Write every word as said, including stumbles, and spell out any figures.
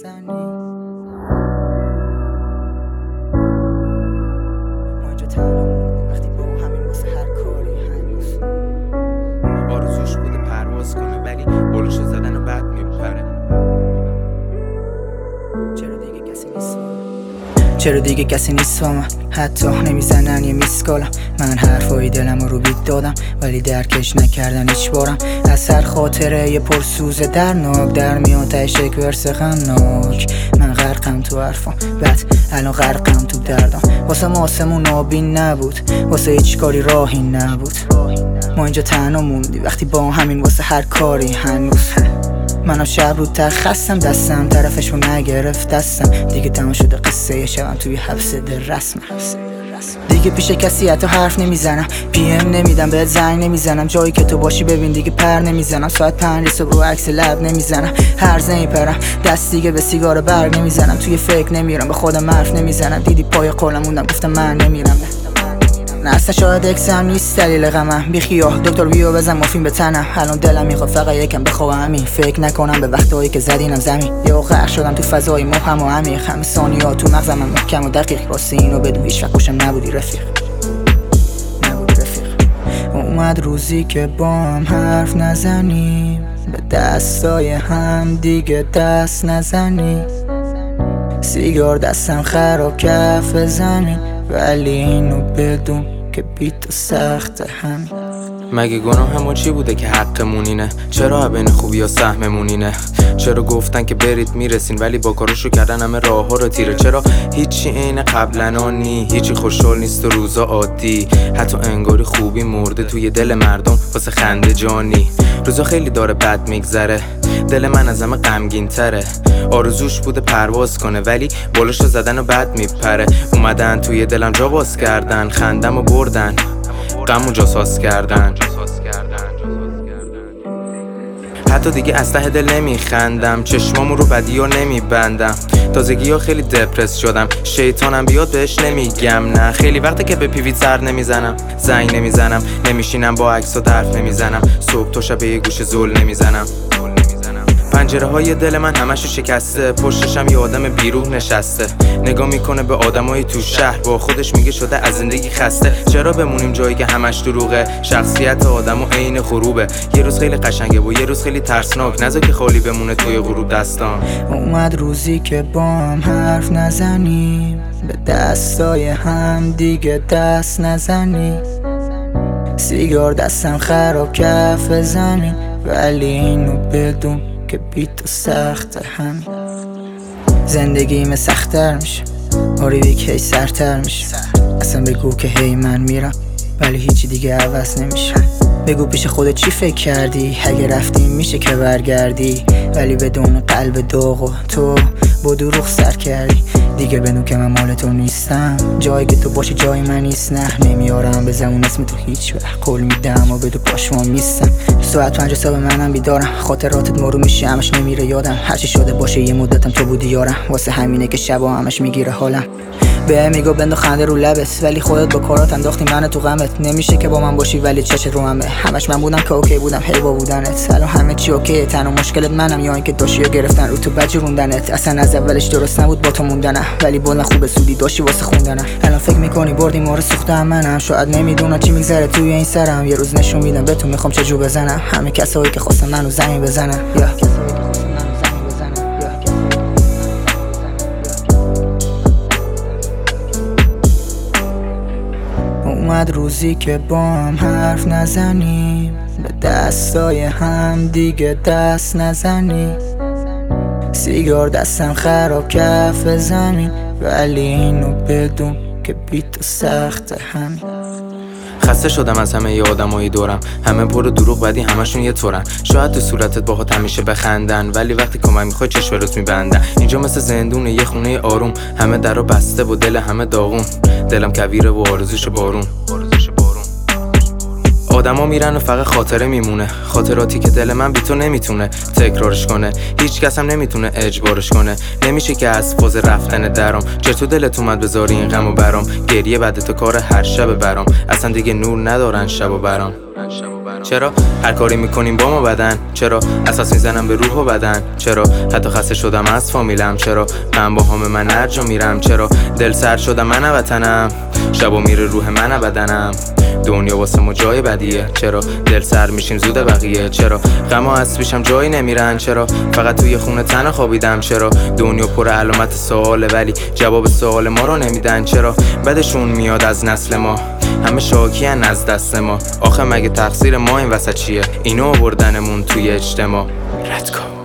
نزنی. ما اینجا تنها وقتی با همین واسه هر کاری هنوز آرزوش بوده پرواز کنه ولی بلوشو زدن و بعد میپره. چرا دیگه کسی نیست چرا دیگه کسی نیست با من، حتی نمیزنن یه میسکالم. من حرفای دلم رو بیت دادم ولی درکش نکردن هیچ بارم. از هر خاطره یه پرسوز درناک در میاد تهش یک ورس غمناک. من غرقم تو حرفام بعد الان غرقم تو دردم. واسه ما آسمون آبی نبود، واسه هیچ کاری راهی نبود. ما اینجا تنها موندی وقتی با همین واسه هر کاری هنوز. منم شب رو تخستم دستم طرفش رو نگرفت دستم. دیگه تمام شده قصه شبم توی حبس دل رسمم. دیگه پیش کسی حتی حرف نمیزنم، پی ام نمیدم بهت زنگ نمیزنم. جایی که تو باشی ببین دیگه پر نمیزنم. ساعت پنج صبح رو عکس لب نمیزنم. هرز نمیپرم دست دیگه به سیگار برگ نمیزنم. توی فکر نمیرم به خودم حرف نمیزنم. دیدی پای قولم موندم گفتم من نمیرم. نه اصلا شاید اکسم نیست دلیل غمم. بی خیال دکتر بیو بزن مافین به تنم. الان دلم میخواد فقط یکم بخوابم همین. فکر نکنم به وقتایی که زدینم زمین. یه غرق شدم تو فضای مبهم و عمیق. همه ثانیات تو مغزم محکم و دقیق. واسه اینو بدون هیچ وقت خوشم نبودی رفیق. نبودی رفیق. اومد روزی که با هم حرف نزنیم، به دستای هم دیگه دست نزنیم. سیگار دستم خراب کف زمین، ولی اینو بدون که بی تو سخت همین. مگه گناه همون چی بوده که حقمون اینه؟ چرا بین خوبی و سهممون اینه؟ چرا گفتن که برید میرسین ولی با کارشو کردن همه راه ها رو تیره؟ چرا هیچی عین قبلنا نی؟ هیچی خوشحال نیست و روزا عادی. حتی انگاری خوبی مرده توی دل مردم واسه خنده جانی. روزا خیلی داره بد میگذره، دل من از همه غمگین تره. آرزوش بوده پرواز کنه ولی بالاشو زدن و بعد میپره. اومدن توی دلم جا باز کردن، خندم و بردن، غم و جاساز کردن. حتی دیگه از ته دل نمیخندم، چشمامو رو بدی ها نمیبندم. تازگی ها خیلی دپرس شدم، شیطانم بیاد بهش نمیگم نه. خیلی وقته که به پیویت سر نمیزنم، زنگ نمیزنم، نمیشینم با عکس و درف نمیزنم. صبح تا شب یه گوشه زل نمیزنم. پنجره های دل من همشو شکسته، پشتشم یه آدم بیروح نشسته. نگاه میکنه به آدمای تو شهر، با خودش میگه شده از زندگی خسته. چرا بمونیم جایی که همش دروغه؟ شخصیت آدمو عین خروبه. یه روز خیلی قشنگه و یه روز خیلی ترسناک. نذار که خالی بمونه توی غروب دستان. اومد روزی که با هم حرف نزنیم، به دستای هم دیگه دست نزنیم. سیگار دستم خراب کف زمین، ولی اینو بدون که بی تو سخت همین. زندگیم سخت‌تر میشه، آره یک هی سرتر میشه. اصلا بگو که هی من میرم ولی هیچی دیگه عوض نمیشه. بگو پیش خودت چی فکر کردی؟ اگه رفتیم میشه که برگردی، ولی بدون قلب داغ و تو با دروغ سر کردی. دیگه بدون که من مال تو نیستم، جایی که تو باشی جای من نیست. نه نمیارم به زمون اسم تو هیچ وقت، قول میدم و به تو پاشما میستم. ساعت پنج صبح منم بیدارم، خاطراتت مرو میشه همش نمیره یادم. هرچی شده باشه یه مدتم تو بودی یارم، واسه همینه که شبا همش میگیره حالم. به میگو بندو خنده رو لبت، ولی خودت با کارات انداختی من تو غمت. نمیشه که با من باشی ولی چشت رو همه. همش من بودم که اوکی بودم هی با بودنت. الان همه چی اوکیه، تنها مشکلت منم یا اینکه داشتی و گرفتن رو تو بجروندنت. اصلا از اولش درست نبود با تو موندنم، ولی بالا خوب سودی داشتی واسه خوندنم. الان فکر میکنی بردی ما رو سوختم منم. شاید نمیدونم چی میگذره توی این سرم. یه روز نشون میدم بهتون میخوام چه جو بزنم. همه کسایی که خواستن منو زمین بزنن یا اومد روزی که با هم حرف نزنیم، به دستای هم دیگه دست نزنیم. سیگار دستم خراب کف زمین، ولی اینو بدون که بی تو سخت همین. خسته شدم از همه ی آدمای دورم، همه پر دروغ بدی همشون یه طورن. شاید تو صورتت باهات همیشه بخندن، ولی وقتی کمک میخوای چشم روت میبندن. اینجا مثل زندونه یه خونه آروم، همه درو بسته و دل همه داغون. دلم کویره و آرزوش بارون. آدما میرن و فقط خاطره میمونه، خاطراتی که دل من بی تو نمیتونه تکرارش کنه. هیچ کس هم نمیتونه اجبارش کنه. نمیشه که از فاز رفتن درام. چطور دلت اومد بذاری این غم و برام؟ گریه بعد تو کار هر شب برام. اصلا دیگه نور ندارن شب و برام. چرا هر کاری میکنیم با ما بدن؟ چرا اساس میزنم به روح و بدن؟ چرا حتی خسته شدم از فامیلم؟ چرا من با هم من هر جا میرم؟ چرا دل سرد شدم من وطنم؟ شبا میره روح من بدنم. دنیا واسه ما جای بدیه. چرا دل سر میشیم زود بقیه؟ چرا غم از پیشم جایی نمیرن؟ چرا فقط توی خونه تنها خوابیدم؟ چرا دنیا پر علامت سواله ولی جواب سوال ما رو نمیدن؟ چرا بدشون میاد از نسل ما، همه شاکیان از دست ما؟ آخه مگه تقصیر ما این وسط چیه؟ اینو آوردنمون توی اجتماع. رد کن.